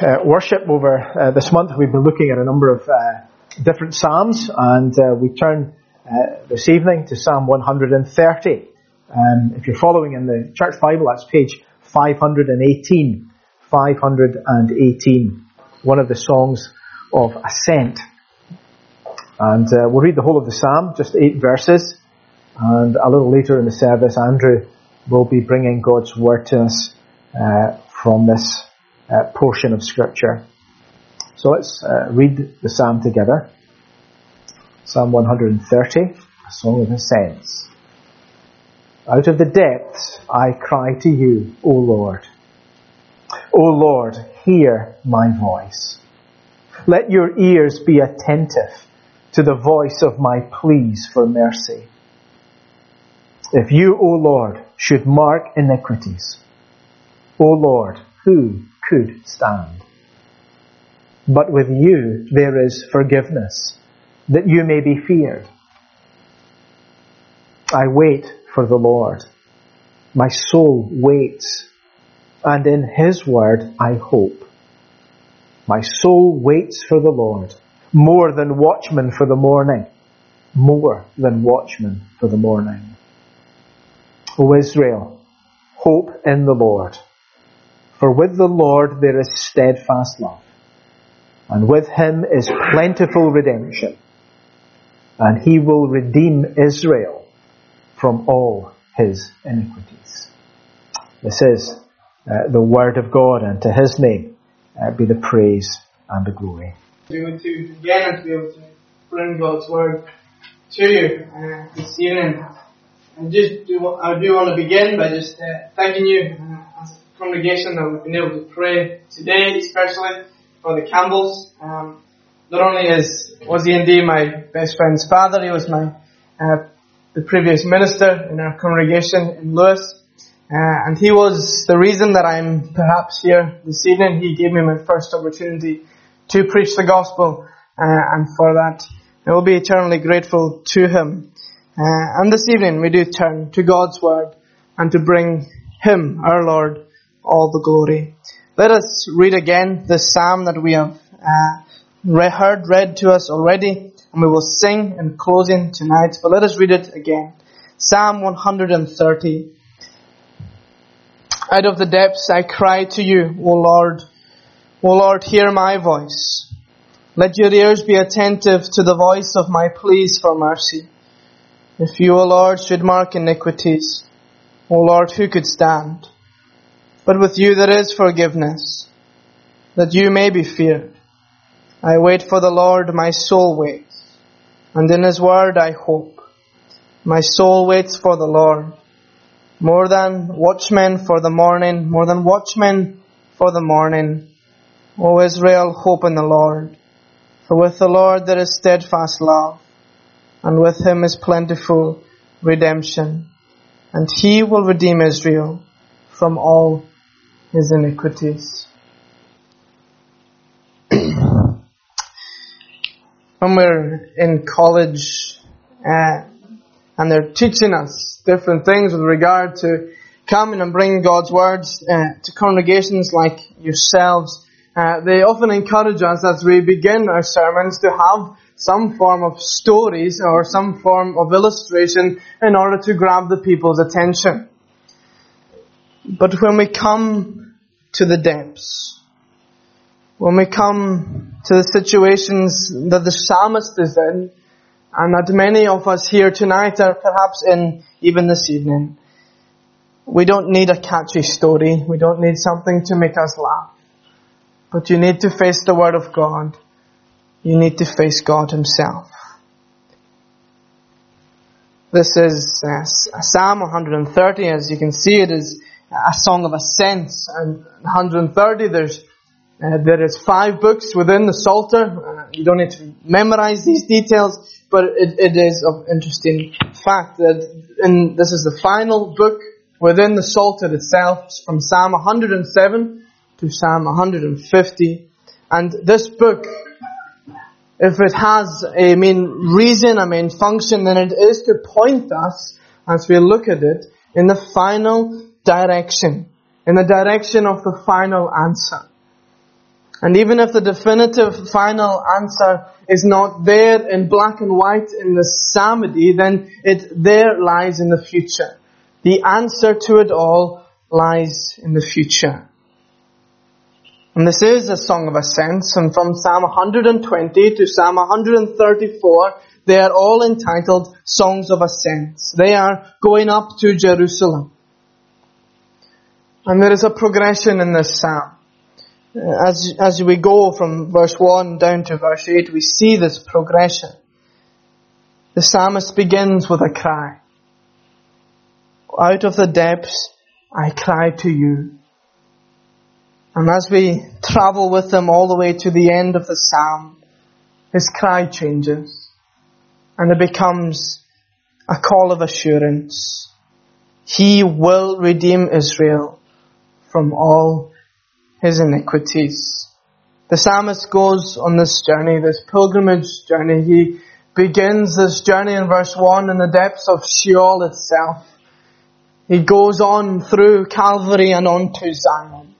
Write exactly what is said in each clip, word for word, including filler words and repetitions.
uh, worship over uh, this month, we've been looking at a number of uh, different psalms, and uh, we turn uh, this evening to Psalm one hundred thirty. Um, if you're following in the Church Bible, that's page five hundred eighteen. five hundred eighteen, one of the songs of ascent. And uh, we'll read the whole of the psalm, just eight verses, and a little later in the service, Andrew will be bringing God's word to us uh, from this uh, portion of Scripture. So let's uh, read the psalm together. Psalm one hundred thirty, a song of ascent. Out of the depths I cry to you, O Lord. O Lord, hear my voice. Let your ears be attentive to the voice of my pleas for mercy. If you, O Lord, should mark iniquities, O Lord, who could stand? But with you there is forgiveness, that you may be feared. I wait for the Lord. My soul waits, and in His word I hope. My soul waits for the Lord, more than watchmen for the morning, more than watchmen for the morning. O Israel, hope in the Lord. For with the Lord there is steadfast love, and with Him is plentiful redemption, and He will redeem Israel from all his iniquities. This is uh, the word of God, and to His name uh, be the praise and the glory. We want to again to be able to bring God's word to you uh, this evening. And just do, I do want to begin by just uh, thanking you uh, as a congregation that we've been able to pray today, especially for the Campbells. Um, not only is was he indeed my best friend's father, he was my uh, the previous minister in our congregation in Lewis, uh, and he was the reason that I'm perhaps here this evening. He gave me my first opportunity to preach the gospel, uh, and for that I will be eternally grateful to him. Uh, and this evening we do turn to God's word and to bring Him, our Lord, all the glory. Let us read again the psalm that we have uh, re- heard read to us already, and we will sing in closing tonight, but let us read it again. Psalm one hundred thirty. Out of the depths I cry to you, O Lord. O Lord, hear my voice. Let your ears be attentive to the voice of my pleas for mercy. If you, O Lord, should mark iniquities, O Lord, who could stand? But with you there is forgiveness, that you may be feared. I wait for the Lord, my soul waits, and in His word I hope. My soul waits for the Lord, more than watchmen for the morning, more than watchmen for the morning. O Israel, hope in the Lord. For with the Lord there is steadfast love, and with Him is plentiful redemption. And He will redeem Israel from all his iniquities. When we're in college uh, and they're teaching us different things with regard to coming and bringing God's words uh, to congregations like yourselves, uh, they often encourage us as we begin our sermons to have some form of stories or some form of illustration in order to grab the people's attention. But when we come to the depths, when we come to the situations that the psalmist is in, and that many of us here tonight are perhaps in even this evening, we don't need a catchy story. We don't need something to make us laugh. But you need to face the Word of God. You need to face God Himself. This is uh, Psalm one hundred thirty. As you can see, it is a song of ascent. And one hundred thirty, there's Uh, there is five books within the Psalter. Uh, you don't need to memorize these details, but it, it is of interesting fact that in, this is the final book within the Psalter itself, from Psalm one hundred seven to Psalm one hundred fifty. And this book, if it has a main reason, a main function, then it is to point us, as we look at it, in the final direction, in the direction of the final answer. And even if the definitive final answer is not there in black and white in the psalmody, then it there lies in the future. The answer to it all lies in the future. And this is a song of ascents, and from Psalm one hundred twenty to Psalm one hundred thirty-four, they are all entitled Songs of Ascents. They are going up to Jerusalem. And there is a progression in this psalm. As, as we go from verse one down to verse eight, we see this progression. The psalmist begins with a cry. Out of the depths, I cry to you. And as we travel with him all the way to the end of the psalm, his cry changes. And it becomes a call of assurance. He will redeem Israel from all his iniquities. The psalmist goes on this journey, this pilgrimage journey. He begins this journey in verse one in the depths of Sheol itself. He goes on through Calvary and on to Zion.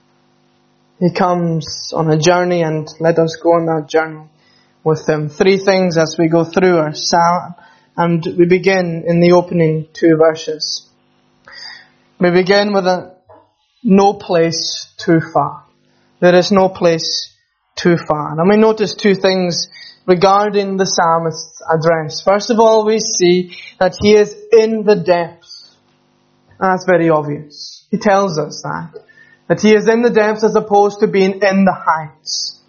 He comes on a journey, and let us go on that journey with him. Three things as we go through our psalm, and we begin in the opening two verses. We begin with a no place too far. There is no place too far. And we notice two things regarding the psalmist's address. First of all, we see that he is in the depths. And that's very obvious. He tells us that. That he is in the depths as opposed to being in the heights.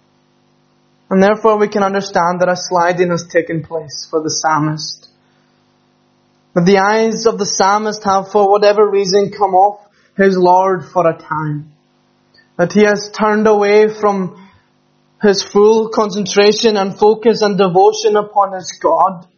And therefore we can understand that a sliding has taken place for the psalmist. That the eyes of the psalmist have, for whatever reason, come off his Lord for a time. That he has turned away from his full concentration and focus and devotion upon his God.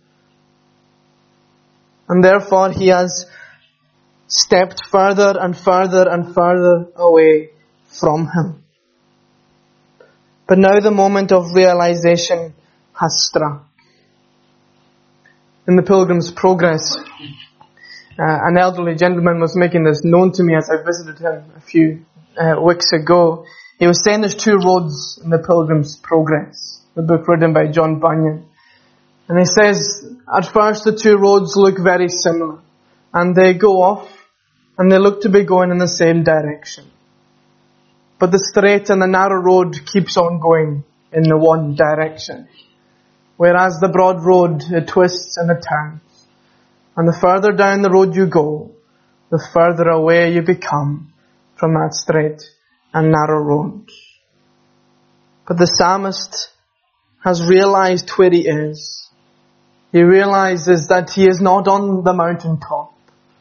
And therefore he has stepped further and further and further away from him. But now the moment of realization has struck. In the Pilgrim's Progress, uh, an elderly gentleman was making this known to me as I visited him a few uh, weeks ago. He was saying there's two roads in the Pilgrim's Progress, the book written by John Bunyan. And he says, at first the two roads look very similar. And they go off, and they look to be going in the same direction. But the straight and the narrow road keeps on going in the one direction. Whereas the broad road, it twists and it turns. And the further down the road you go, the further away you become from that straight and narrow road. But the psalmist has realized where he is. He realizes that he is not on the mountaintop.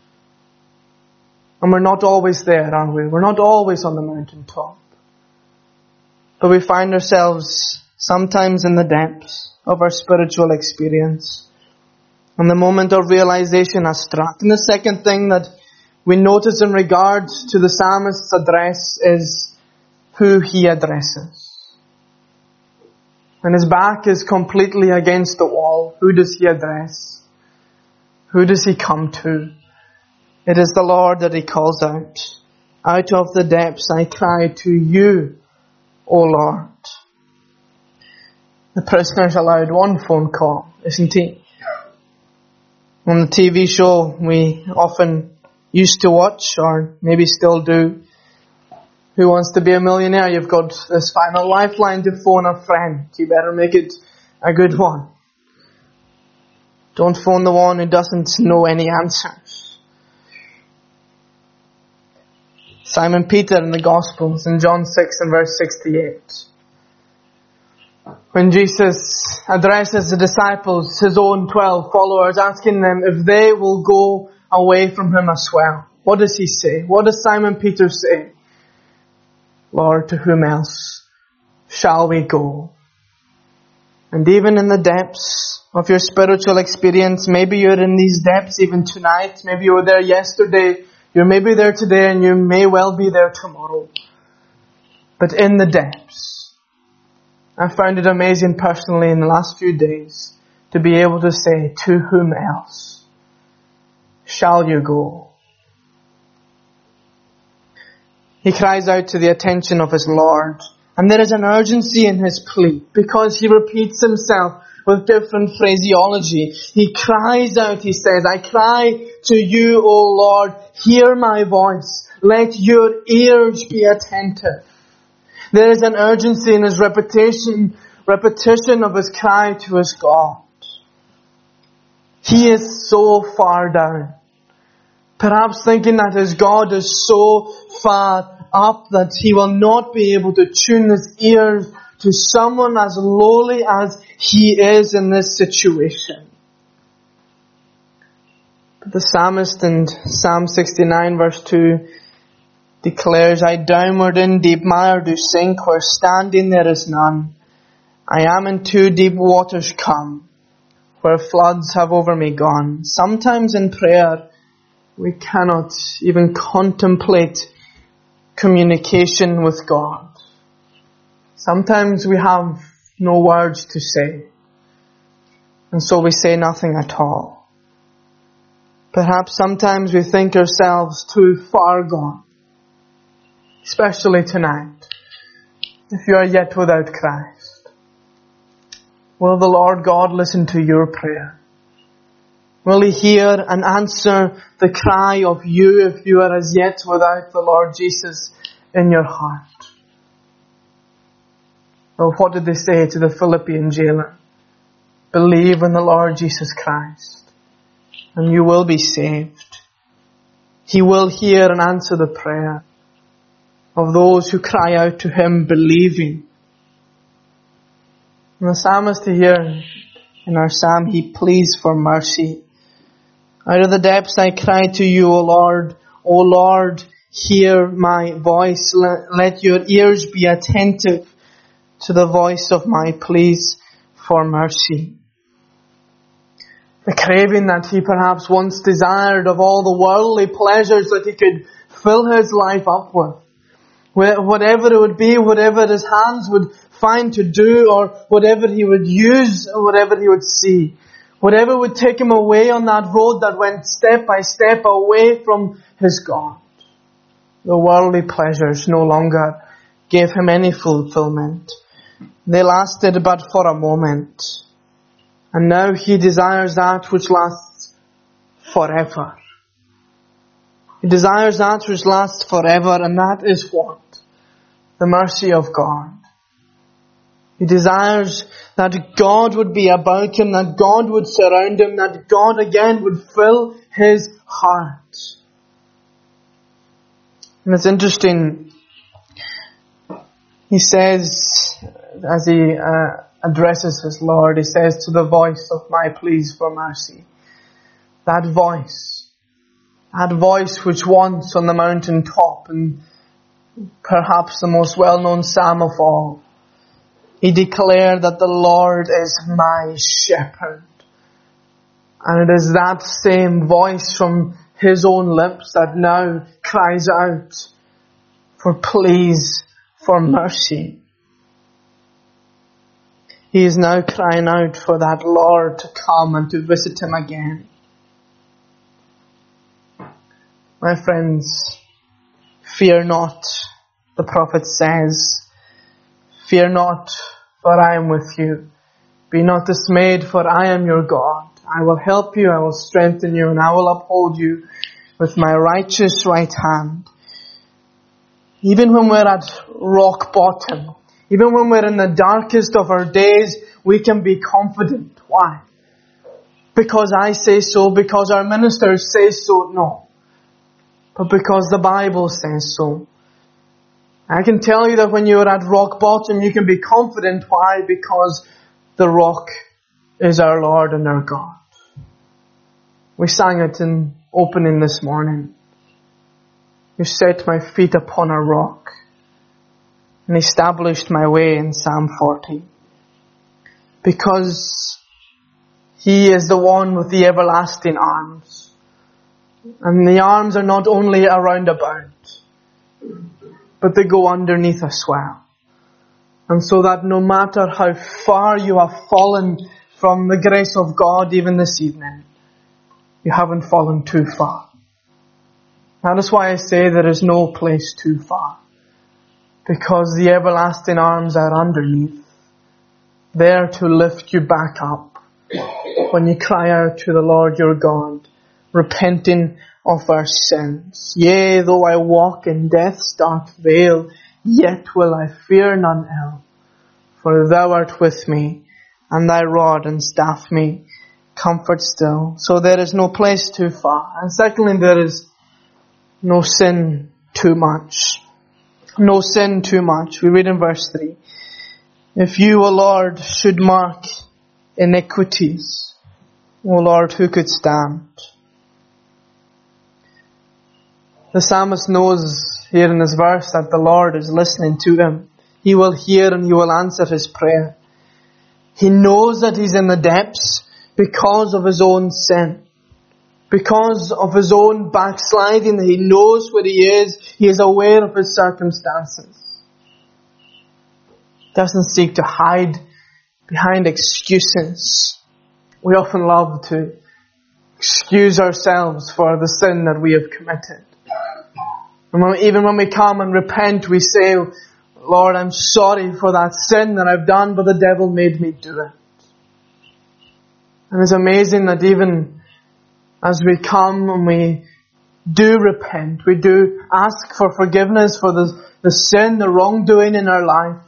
And we're not always there, are we? We're not always on the mountaintop. But we find ourselves sometimes in the depths of our spiritual experience. And the moment of realization has struck. And the second thing that we notice in regard to the psalmist's address is who he addresses. When his back is completely against the wall, who does he address? Who does he come to? It is the Lord that he calls out. Out of the depths I cry to you, O Lord. The prisoner's allowed one phone call, isn't he? On the T V show we often used to watch, or maybe still do, Who Wants to Be a Millionaire? You've got this final lifeline to phone a friend. You better make it a good one. Don't phone the one who doesn't know any answers. Simon Peter in the Gospels in John six and verse sixty-eight. When Jesus addresses the disciples, his own twelve followers, asking them if they will go away from him as well. What does he say? What does Simon Peter say? Lord, to whom else shall we go? And even in the depths of your spiritual experience, maybe you're in these depths even tonight, maybe you were there yesterday, you're maybe there today, and you may well be there tomorrow. But in the depths, I found it amazing personally in the last few days to be able to say, to whom else shall you go? He cries out to the attention of his Lord, And there is an urgency in his plea because he repeats himself with different phraseology. He cries out, he says, I cry to you, O Lord, hear my voice. Let your ears be attentive. There is an urgency in his repetition, repetition of his cry to his God. He is so far down. Perhaps thinking that his God is so far up that he will not be able to tune his ears to someone as lowly as he is in this situation. But the psalmist in Psalm sixty-nine verse two declares, I downward in deep mire do sink, where standing there is none. I am in too deep waters come, where floods have over me gone. Sometimes in prayer, we cannot even contemplate communication with God. Sometimes we have no words to say, and so we say nothing at all. Perhaps sometimes we think ourselves too far gone, especially tonight, if you are yet without Christ. Will the Lord God listen to your prayer? Will He hear and answer the cry of you if you are as yet without the Lord Jesus in your heart? Well, what did they say to the Philippian jailer? Believe in the Lord Jesus Christ, and you will be saved. He will hear and answer the prayer of those who cry out to Him believing. And the psalmist here in our psalm, he pleads for mercy. Out of the depths I cry to you, O Lord. O Lord, hear my voice. Let your ears be attentive to the voice of my pleas for mercy. The craving that he perhaps once desired of all the worldly pleasures that he could fill his life up with. Whatever it would be, whatever his hands would find to do, or whatever he would use, or whatever he would see. Whatever would take him away on that road that went step by step away from his God. The worldly pleasures no longer gave him any fulfillment. They lasted but for a moment. And now he desires that which lasts forever. He desires that which lasts forever, and that is what? The mercy of God. He desires that God would be about him, that God would surround him, that God again would fill his heart. And it's interesting, he says, as he uh, addresses his Lord, he says, to the voice of my pleas for mercy. That voice, that voice which once on the mountain top, and perhaps the most well-known psalm of all, he declared that the Lord is my shepherd. And it is that same voice from his own lips that now cries out for pleas for mercy. He is now crying out for that Lord to come and to visit him again. My friends, fear not, the prophet says. Fear not, for I am with you. Be not dismayed, for I am your God. I will help you, I will strengthen you, and I will uphold you with my righteous right hand. Even when we're at rock bottom, even when we're in the darkest of our days, we can be confident. Why? Because I say so, because our ministers say so? No. But because the Bible says so. I can tell you that when you are at rock bottom, you can be confident. Why? Because the rock is our Lord and our God. We sang it in opening this morning. You set my feet upon a rock and established my way in Psalm forty. Because He is the one with the everlasting arms. And the arms are not only around about, but they go underneath as well. And so that no matter how far you have fallen from the grace of God even this evening, you haven't fallen too far. That is why I say there is no place too far. because the everlasting arms are underneath, there to lift you back up when you cry out to the Lord your God, repenting of our sins. Yea, though I walk in death's dark vale, yet will I fear none ill, for thou art with me, and thy rod and staff me comfort still. So there is no place too far. And secondly, there is no sin too much. No sin too much. We read in verse three. If you, O Lord, should mark iniquities, O Lord, who could stand? The psalmist knows here in this verse that the Lord is listening to him. He will hear and He will answer his prayer. He knows that he's in the depths because of his own sin. Because of his own backsliding. He knows where he is. He is aware of his circumstances. He doesn't seek to hide behind excuses. We often love to excuse ourselves for the sin that we have committed. And when, even when we come and repent, we say, Lord, I'm sorry for that sin that I've done, but the devil made me do it. And it's amazing that even as we come and we do repent, we do ask for forgiveness for the, the sin, the wrongdoing in our life,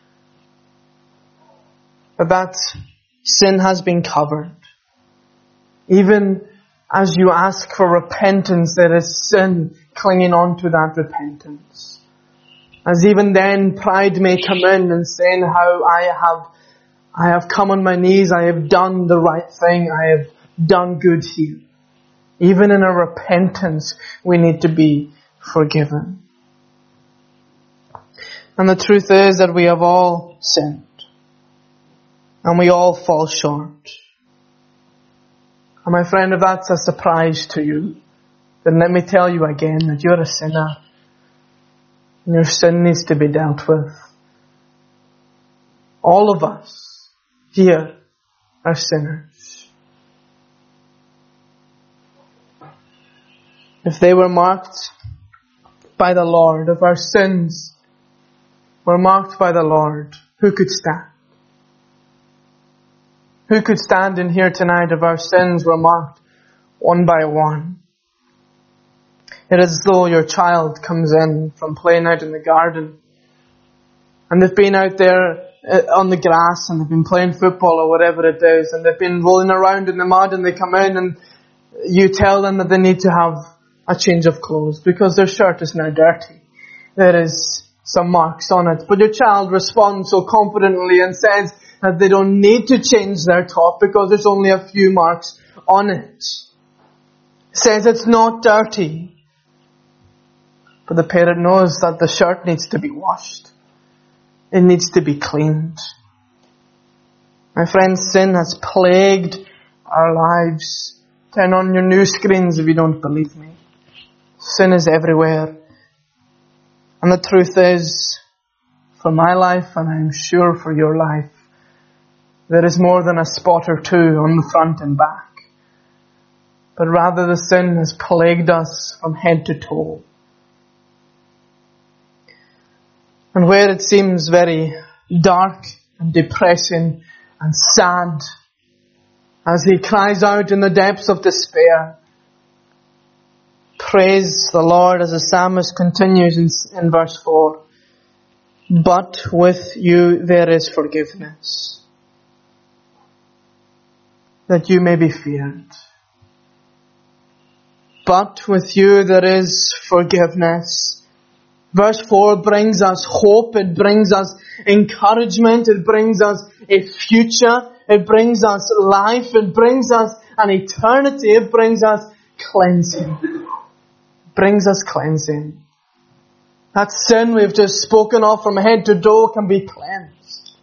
that that sin has been covered. Even as you ask for repentance, there is sin clinging on to that repentance. As even then pride may come in and saying how I have, I have come on my knees, I have done the right thing, I have done good here. Even in our repentance, we need to be forgiven. And the truth is that we have all sinned. And we all fall short. And my friend, if that's a surprise to you, then let me tell you again that you're a sinner. And your sin needs to be dealt with. All of us here are sinners. If they were marked by the Lord, if our sins were marked by the Lord, who could stand? Who could stand in here tonight if our sins were marked one by one? It is as though your child comes in from playing out in the garden, and they've been out there on the grass and they've been playing football or whatever it is, and they've been rolling around in the mud, and they come in and you tell them that they need to have a change of clothes because their shirt is now dirty. There is some marks on it. But your child responds so confidently and says that they don't need to change their top because there's only a few marks on it. Says it's not dirty. But the parent knows that the shirt needs to be washed. It needs to be cleaned. My friends, sin has plagued our lives. Turn on your news screens if you don't believe me. Sin is everywhere. And the truth is, for my life, and I'm sure for your life, there is more than a spot or two on the front and back. But rather the sin has plagued us from head to toe. And where it seems very dark and depressing and sad, as he cries out in the depths of despair, praise the Lord as the psalmist continues in, in verse four. But with you there is forgiveness, that you may be feared. But with you there is forgiveness. Verse four brings us hope, it brings us encouragement, it brings us a future, it brings us life, it brings us an eternity, it brings us cleansing. It brings us cleansing. That sin we've just spoken of from head to toe can be cleansed.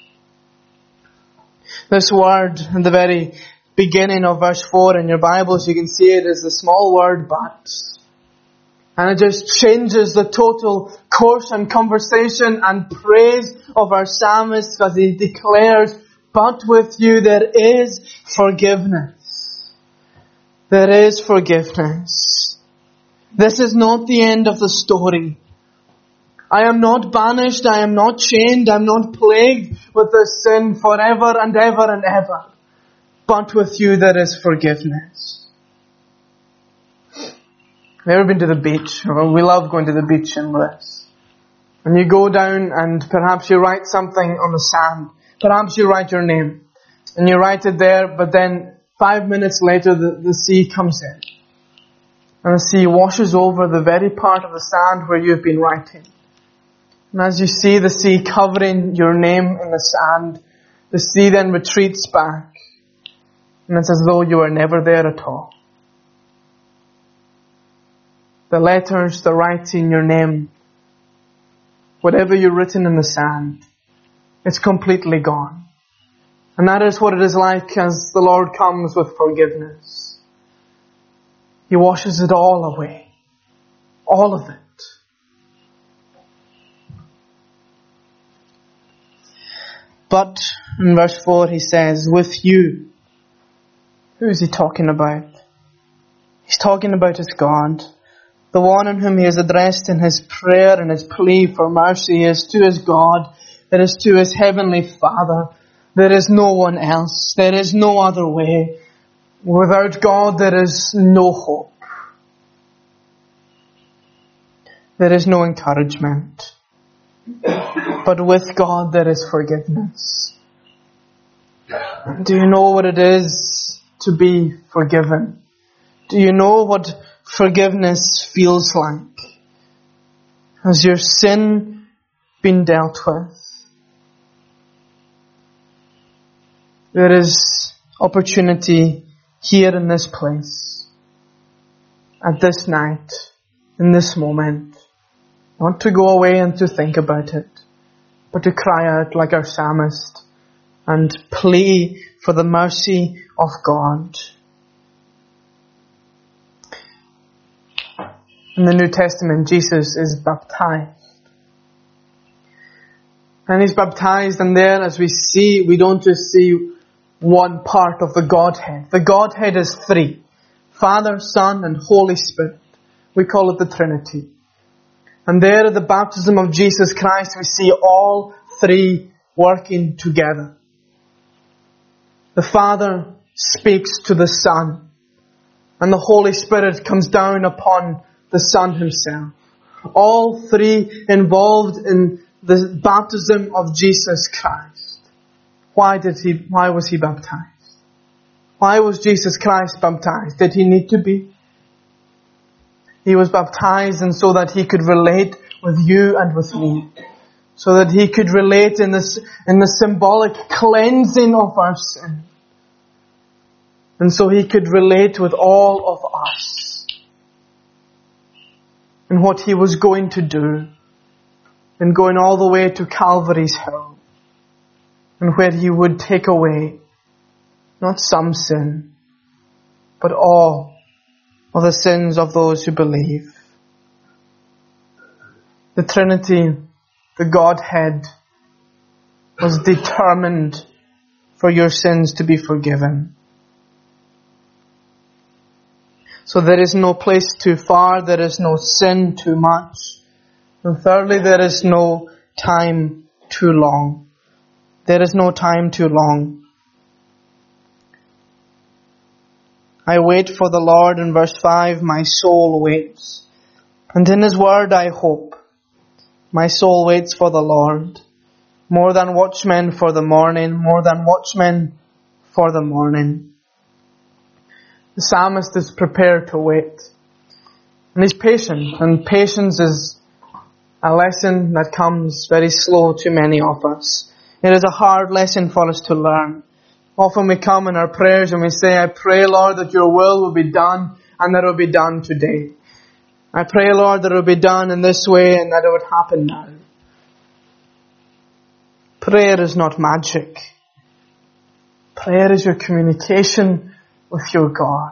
This word in the very beginning of verse four in your Bibles, you can see it as the small word but. And it just changes the total course and conversation and praise of our psalmist as he declares, but with you there is forgiveness. There is forgiveness. This is not the end of the story. I am not banished, I am not chained, I am not plagued with this sin forever and ever and ever. But with you there is forgiveness. Have you ever been to the beach? Well, we love going to the beach in Bliss. And you go down and perhaps you write something on the sand. Perhaps you write your name. And you write it there, but then five minutes later the, the sea comes in. And the sea washes over the very part of the sand where you've been writing. And as you see the sea covering your name in the sand, the sea then retreats back. And it's as though you were never there at all. The letters, the writing, your name, whatever you've written in the sand, it's completely gone. And that is what it is like as the Lord comes with forgiveness. He washes it all away. All of it. But in verse four he says, with you. Who is he talking about? He's talking about his God. The one in whom he is addressed in his prayer and his plea for mercy is to his God. It is to his heavenly Father. There is no one else. There is no other way. Without God there is no hope. There is no encouragement. But with God there is forgiveness. Do you know what it is to be forgiven? Do you know what forgiveness feels like? Has your sin been dealt with? There is opportunity here in this place, at this night, in this moment, not to go away and to think about it, but to cry out like our psalmist and plea for the mercy of God. In the New Testament, Jesus is baptized. And he's baptized, and there, as we see, we don't just see one part of the Godhead. The Godhead is three. Father, Son, and Holy Spirit. We call it the Trinity. And there at the baptism of Jesus Christ, we see all three working together. The Father speaks to the Son, and the Holy Spirit comes down upon the Son himself. All three involved in the baptism of Jesus Christ. Why did he, why was he baptized? Why was Jesus Christ baptized? Did he need to be? He was baptized and so that he could relate with you and with me. So that he could relate in this, in the symbolic cleansing of our sin. And so he could relate with all of us. And what he was going to do. And going all the way to Calvary's Hill. And where he would take away not some sin, but all of the sins of those who believe. The Trinity, the Godhead, was determined for your sins to be forgiven. So there is no place too far, there is no sin too much. And thirdly, there is no time too long. There is no time too long. I wait for the Lord in verse five, my soul waits. And in his word I hope. My soul waits for the Lord. More than watchmen for the morning, more than watchmen for the morning. The psalmist is prepared to wait. And he's patient. And patience is a lesson that comes very slow to many of us. It is a hard lesson for us to learn. Often we come in our prayers and we say, I pray, Lord, that your will will be done and that it will be done today. I pray, Lord, that it will be done in this way and that it would happen now. Prayer is not magic. Prayer is your communication with your God.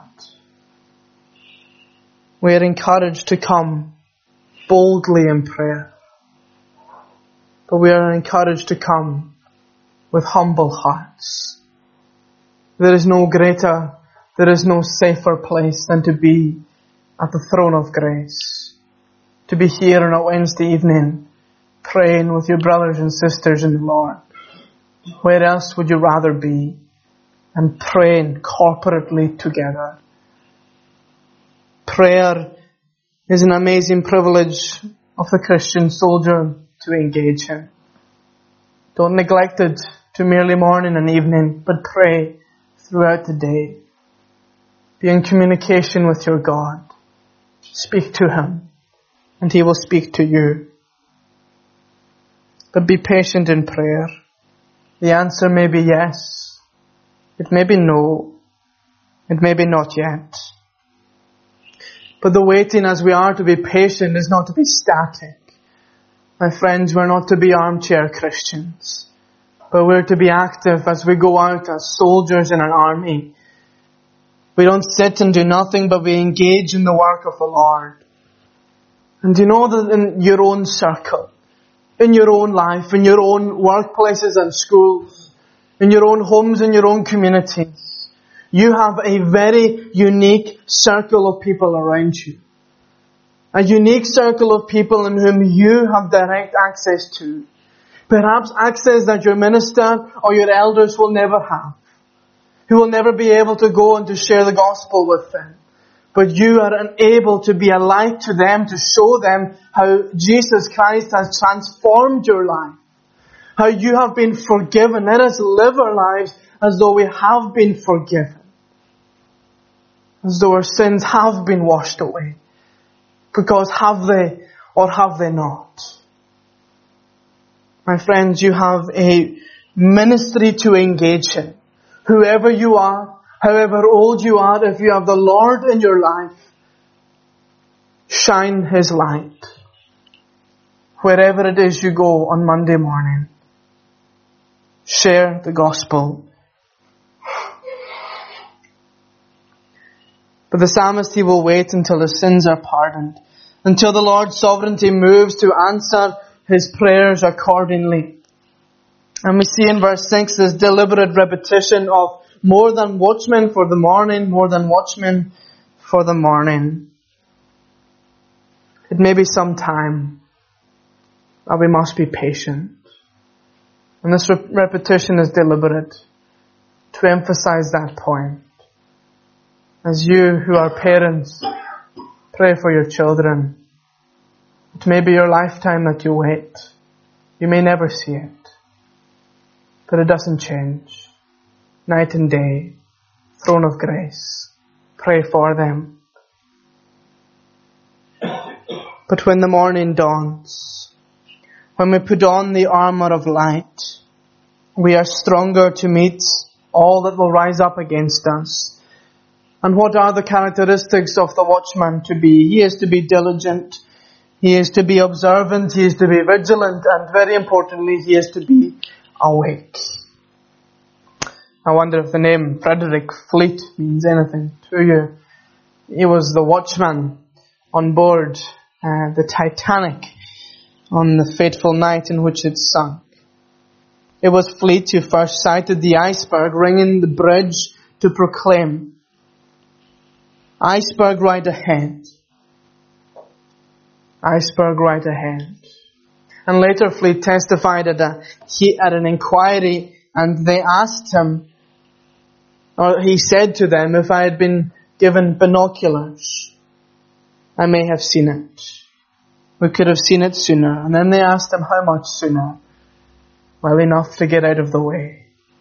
We are encouraged to come boldly in prayer. But we are encouraged to come with humble hearts. There is no greater, there is no safer place than to be at the throne of grace. To be here on a Wednesday evening praying with your brothers and sisters in the Lord. Where else would you rather be than praying corporately together? Prayer is an amazing privilege of the Christian soldier to engage in. Don't neglect it to merely morning and evening, but pray throughout the day. Be in communication with your God. Speak to Him, and He will speak to you. But be patient in prayer. The answer may be yes. It may be no. It may be not yet. But the waiting, as we are to be patient, is not to be static. My friends, we're not to be armchair Christians, but we're to be active as we go out as soldiers in an army. We don't sit and do nothing, but we engage in the work of the Lord. And you know that in your own circle, in your own life, in your own workplaces and schools, in your own homes, in your own communities, you have a very unique circle of people around you. A unique circle of people in whom you have direct access to. Perhaps access that your minister or your elders will never have. Who will never be able to go and to share the gospel with them. But you are unable to be a light to them, to show them how Jesus Christ has transformed your life. How you have been forgiven. Let us live our lives as though we have been forgiven. As though our sins have been washed away. Because have they or have they not? My friends, you have a ministry to engage in. Whoever you are, however old you are, if you have the Lord in your life, shine His light. Wherever it is you go on Monday morning, share the gospel. But the psalmist, he will wait until his sins are pardoned, until the Lord's sovereignty moves to answer his prayers accordingly. And we see in verse six this deliberate repetition of more than watchmen for the morning, more than watchmen for the morning. It may be some time, but we must be patient. And this re- repetition is deliberate to emphasize that point. As you who are parents, pray for your children. It may be your lifetime that you wait. You may never see it. But it doesn't change. Night and day, throne of grace. Pray for them. But when the morning dawns, when we put on the armor of light, we are stronger to meet all that will rise up against us. And what are the characteristics of the watchman to be? He is to be diligent. He is to be observant. He is to be vigilant. And very importantly, he is to be awake. I wonder if the name Frederick Fleet means anything to you. He was the watchman on board uh, the Titanic on the fateful night in which it sunk. It was Fleet who first sighted the iceberg ringing the bridge to proclaim, "Iceberg right ahead. Iceberg right ahead." And later Fleet testified at, a, he, at an inquiry, and they asked him, or he said to them, "If I had been given binoculars, I may have seen it. We could have seen it sooner." And then they asked him, "How much sooner?" "Well, enough to get out of the way."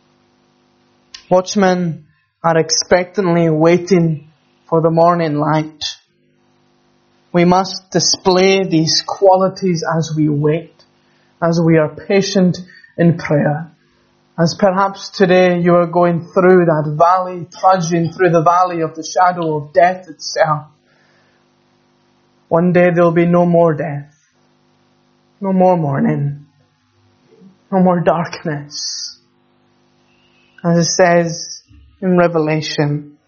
Watchmen are expectantly waiting for the morning light. We must display these qualities as we wait, as we are patient in prayer. As perhaps today you are going through that valley, trudging through the valley of the shadow of death itself. One day there will be no more death, no more morning, no more darkness. As it says in Revelation,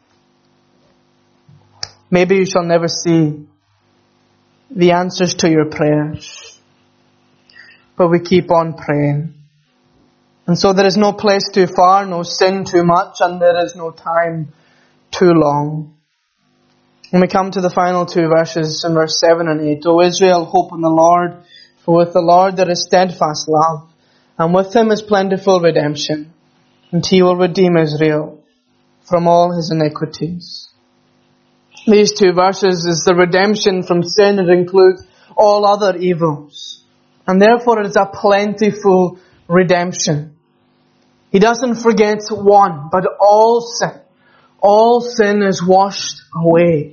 maybe you shall never see the answers to your prayers, but we keep on praying. And so there is no place too far, no sin too much, and there is no time too long. When we come to the final two verses in verse seven and eight, "O Israel, hope in the Lord, For with the Lord there is steadfast love, and with him is plentiful redemption, and he will redeem Israel from all his iniquities. These two verses is the redemption from sin. It includes all other evils, and therefore it is a plentiful redemption. He doesn't forget one, but all sin. All sin is washed away.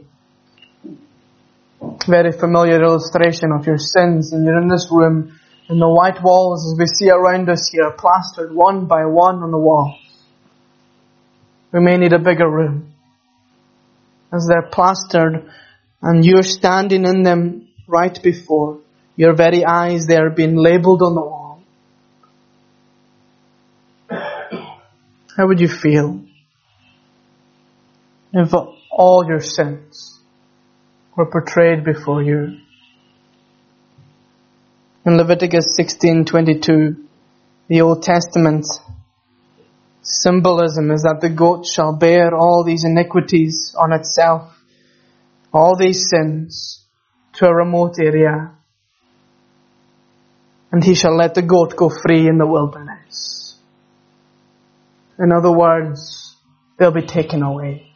Very familiar illustration of your sins, and you're in this room, and the white walls, as we see around us here, plastered one by one on the walls. We may need a bigger room. As they're plastered, and you're standing in them right before your very eyes, they are being labelled on the wall. How would you feel if all your sins were portrayed before you? In Leviticus sixteen twenty-two, the Old Testament symbolism is that the goat shall bear all these iniquities on itself, all these sins, to a remote area, and he shall let the goat go free in the wilderness. In other words, they'll be taken away.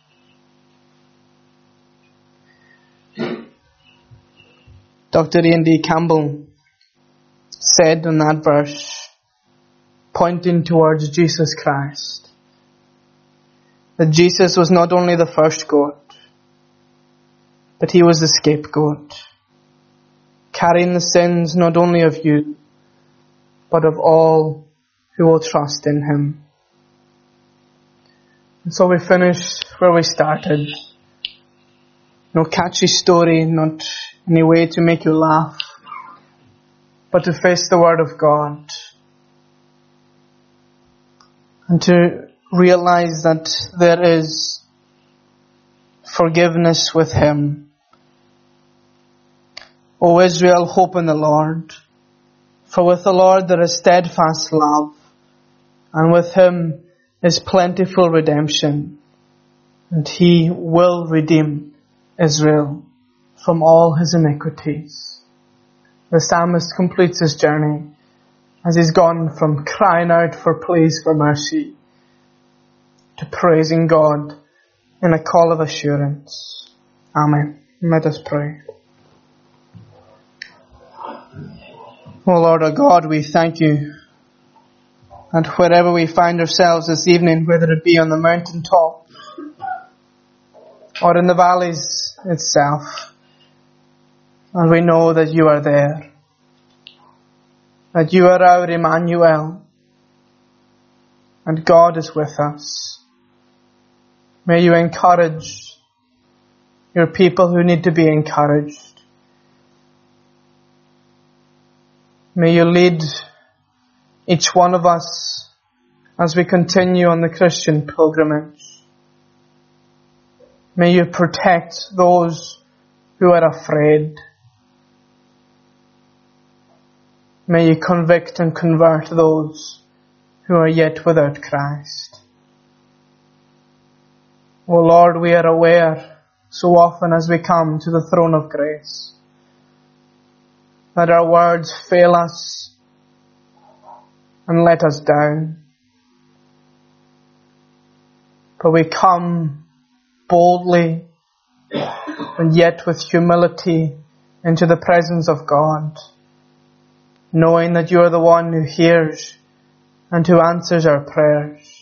Doctor Ian D. Campbell said in that verse, pointing towards Jesus Christ, that Jesus was not only the first goat, but he was the scapegoat, carrying the sins not only of you, but of all who will trust in him. And so we finish where we started. No catchy story, not any way to make you laugh, but to face the Word of God and to realize that there is forgiveness with him. O Israel, hope in the Lord, for with the Lord there is steadfast love, and with him is plentiful redemption, and he will redeem Israel from all his iniquities. The psalmist completes his journey as he's gone from crying out for pleas for mercy to praising God in a call of assurance. Amen. Let us pray. O Lord our God, we thank you. And wherever we find ourselves this evening, whether it be on the mountaintop or in the valleys itself, and we know that you are there, that you are our Emmanuel, and God is with us. May you encourage your people who need to be encouraged. May you lead each one of us as we continue on the Christian pilgrimage. May you protect those who are afraid. May you convict and convert those who are yet without Christ. O Lord, we are aware so often as we come to the throne of grace that our words fail us and let us down. But we come boldly and yet with humility into the presence of God, knowing that you are the one who hears and who answers our prayers.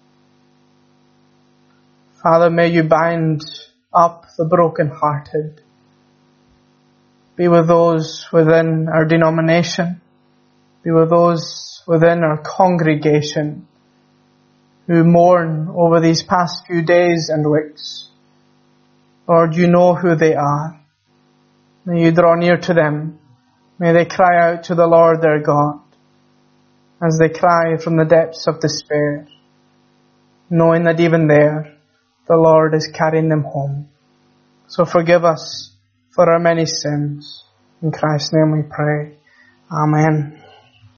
Father, may you bind up the broken-hearted. Be with those within our denomination. Be with those within our congregation who mourn over these past few days and weeks. Lord, you know who they are. May you draw near to them. May they cry out to the Lord their God as they cry from the depths of despair, knowing that even there the Lord is carrying them home. So forgive us for our many sins. In Christ's name we pray. Amen.